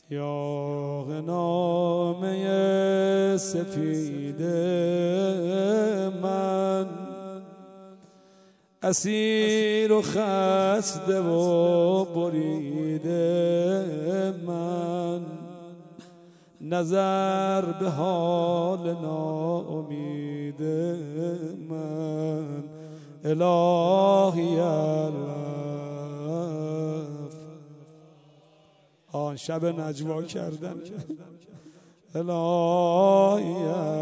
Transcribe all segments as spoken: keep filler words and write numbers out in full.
یاغ نامه سفید من، اسیر و خسته و بریده من، نظر به حال ناامید من. الهی الف آن شب نجوا کردن. الهی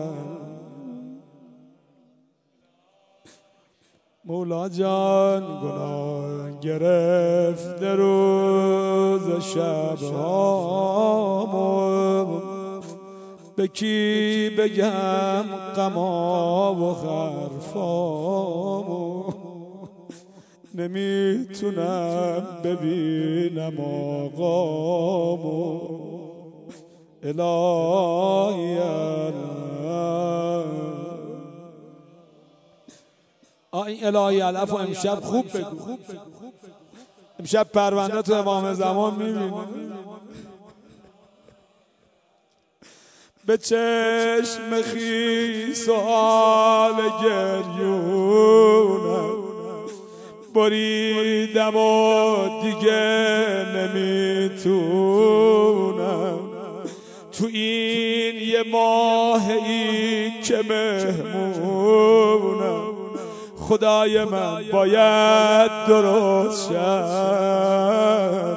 مولا جان گناه گرفت روز شب هامو، به کی بگم غما و حرفامو، نمیتونم ببینم آقامو. الهی این الهی علف و امشب خوب بگو. امشب پرونده تو امام زمان میبینی، به چشم خیس و حال گریونم بریدم و دیگه نمیتونم. تو این یه ماهی که مهمونم، خدای من باید درست شم،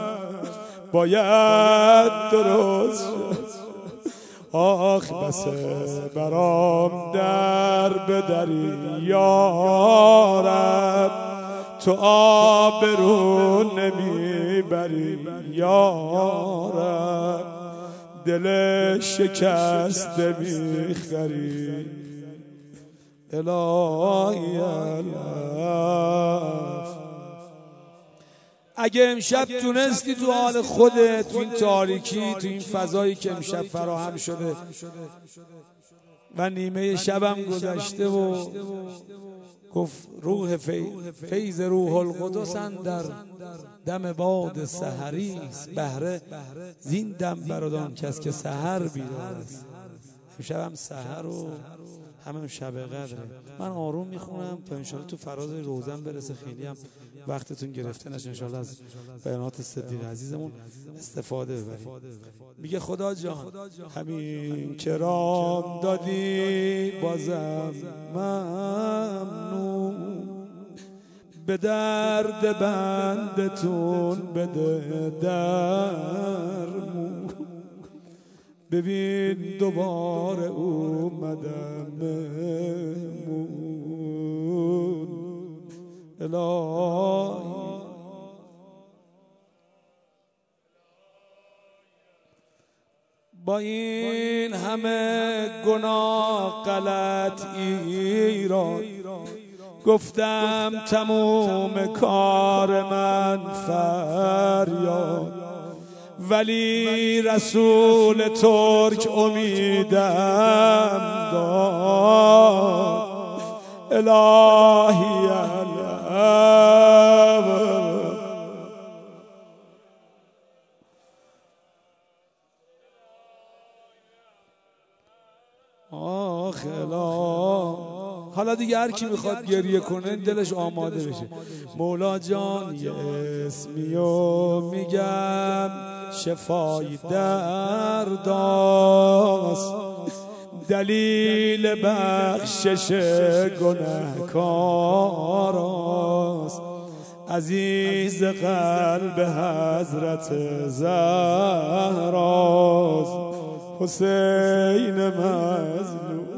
باید درست شم. آخ بسه برام در بدری یارب، تو آبرو نمیبری یارب، دل شکسته میخری. الهی الف اگه امشب تونستی تو حال خودت، تو این تاریکی، تو این فضایی که امشب فراهم شده و نیمه شبم گذشته و گفت روح فیض روح القدس اندر دم باد سحری است، بهره زین دم برادان کس که سحر بیدار است. امشب هم سحر و همه شب قدره. من آروم میخونم تا انشالله تو فراز روزن برسه. خیلی هم وقتتون گرفته نشه، انشالله از بیانات صدیق عزیزمون استفاده ببرید. میگه خدا جان همین کرام دادی بازم ممنون، به درد بندتون بده درمون. ببین دوباره اومدم مهمون. الهی با این همه گناه غلط ایران، گفتم تموم کار من فریاد، ولی رسول ترک امیدم داد. الهی الف آخ الهی. حالا دیگه هر کی میخواد گریه کنه دلش آماده بشه. مولا جان یه اسمیو میگم شفای درداست، دلیل بخشش گنهکاراست، عزیز قلب حضرت زهراست، حسین مظلوم.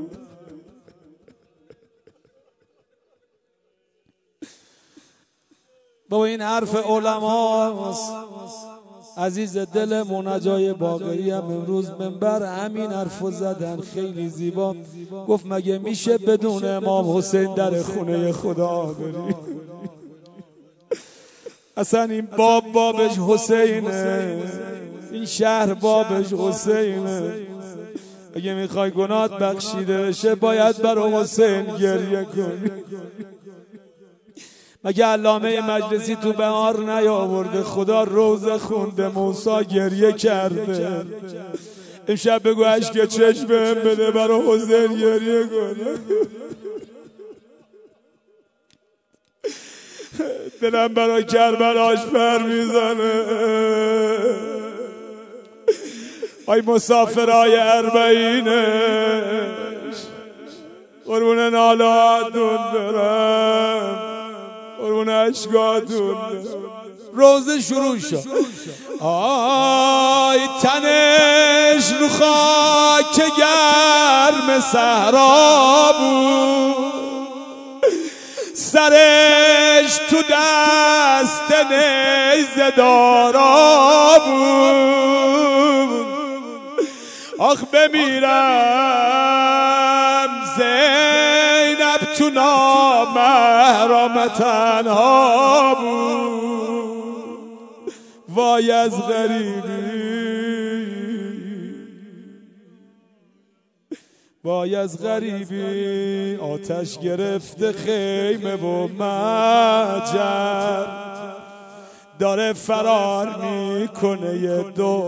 با این حرف علماست. عزیز دل مناجای باقری هم امروز منبر همین حرفو زدن، خیلی زیبا. گفت مگه میشه بدون امام حسین در خونه خدا بری؟ اصلا این باب بابش حسینه، این شهر بابش حسینه. اگه میخوای گناهت بخشیده بشه باید برای حسین گریه کنی. مگه علامه مجلسی تو بهار نیاورده خدا روزه خونده موسی گریه کرده؟ امشب بگو اشک چشم بده برای حسین گریه کنه. دلم برای کربلاش پر میزنه. آی مسافرای اربعینش قربون نالاتون برم، قربون اشکاتون برم. روزه شروع شد. آی تنش رو خاک گرم صحرا بود، سرش تو دست نیزه دارا بود. آخ بمیرم زینب تو نامحرم تنها بود. وای از غریبی، وای از غریبی، آتش گرفته خیمه و مجر، داره فرار میکنه یه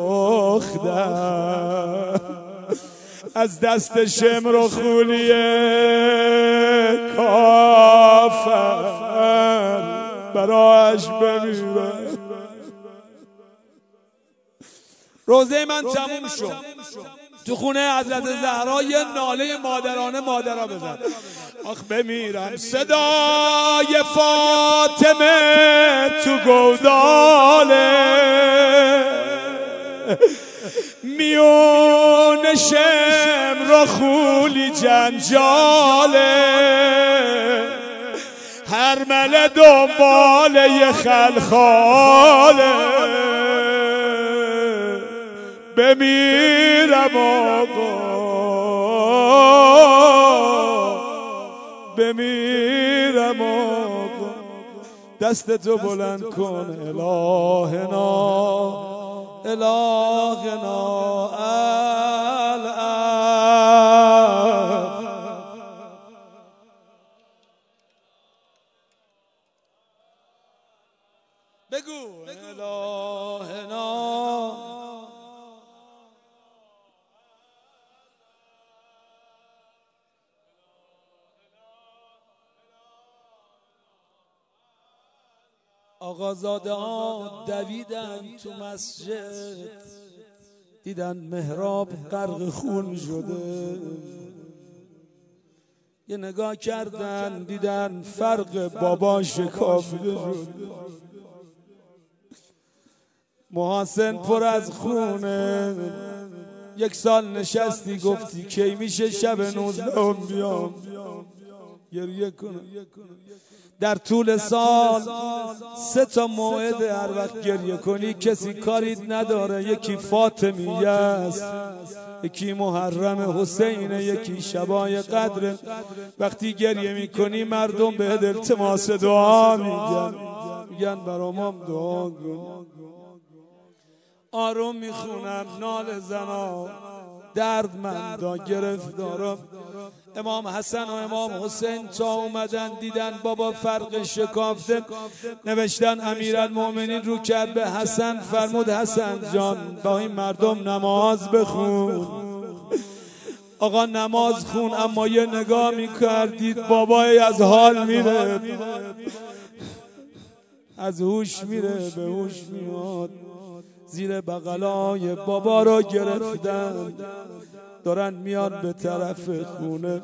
دختر از دست شمر و خولیه کافر، براش بمیره. روزه من تموم شد. تو خونه حضرت زهرا یه ناله مادرانه مادرها بزن. آخ بمیرم صدای فاطمه تو گوداله، میون شمر و خولی جنجاله، هر مله دنبال یه خلخاله. بمیرم آقا، بمیرم آقا. دست تو بلند کن الهنا، الهنا الان. بگو الهنا. آقازاده ها دویدن تو مسجد، دیدن محراب غرق خون شده. یه نگاه کردن دیدن فرق بابا شکافته شده. محاسن پر از خونه. یک سال نشستی گفتی کی میشه شب نوزدهم بیام گریه کنم. در طول سال سه تا موعد هر وقت گریه کنی کسی کاریت نداره. یکی فاطمیه است، یکی محرم حسینه، یکی شبای قدر. وقتی گریه میکنی مردم بهت التماس دعا میگن، میگن برامم دعا کن. آروم میخونن نال زنا دردمندا گرفتارا. امام حسن و امام حسین تا اومدن دیدن بابا فرق شکافته، نوشتن امیرالمومنین رو کرد به حسن، فرمود حسن جان با این مردم نماز بخون. آقا نماز خون، اما یه نگاه میکردید بابای از حال میره، از هوش میره به هوش میاد. زیر بغلای بابا رو گرفتن دارن میان به طرف خونه.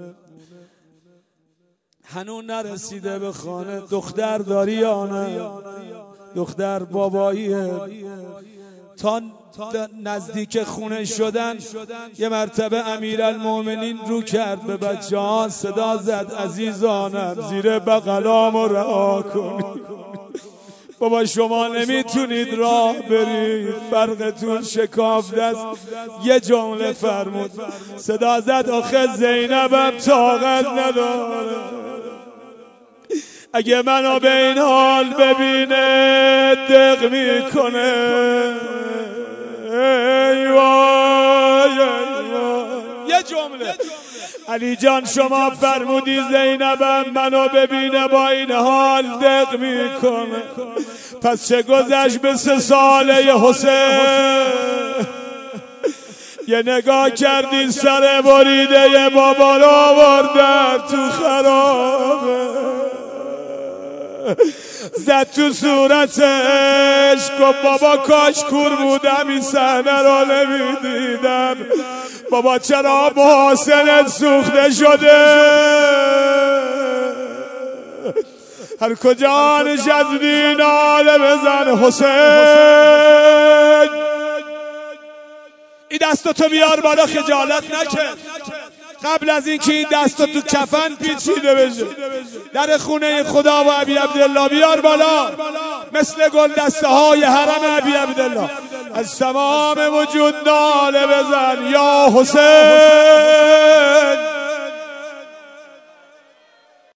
هنوز نرسیده به خانه. دختر داری یا نه؟ دختر باباییه. تا نزدیک خونه شدن یه مرتبه امیرالمومنین رو کرد به بچه ها، صدا زد عزیزانم زیر بغلامو رها کنید. بابا شما نمیتونید راه برید، فرقتون شکافته است. یه جمله فرمود، صدا زد آخه زینبم طاقت نداره، اگه منو به این حال ببینه دق میکنه. ای وای ای وای. یه جمله علی جان شما فرمودی زینبم منو ببینه با این حال دق میکنه، پس چه گذشت به سه ساله حسین؟ یه نگاه کردی سر بریده یه بابا رو آوردن تو خرابه، زد تو صورتش گفت بابا کاش کور بودم این صحنه رو نمیدیدم. بابا چرا محاسنت سوخته شده؟ هر کجا نشستی ناله بزن حسین. این دستاتو بیار بالا خجالت نکن، قبل از اینکه این دستا تو کفن پیچیده بشه. در خونه خدا و ابی عبدالله بیار بالا مثل گل دسته های حرم ابی عبدالله. از تمام وجود ناله بزن یا حسین.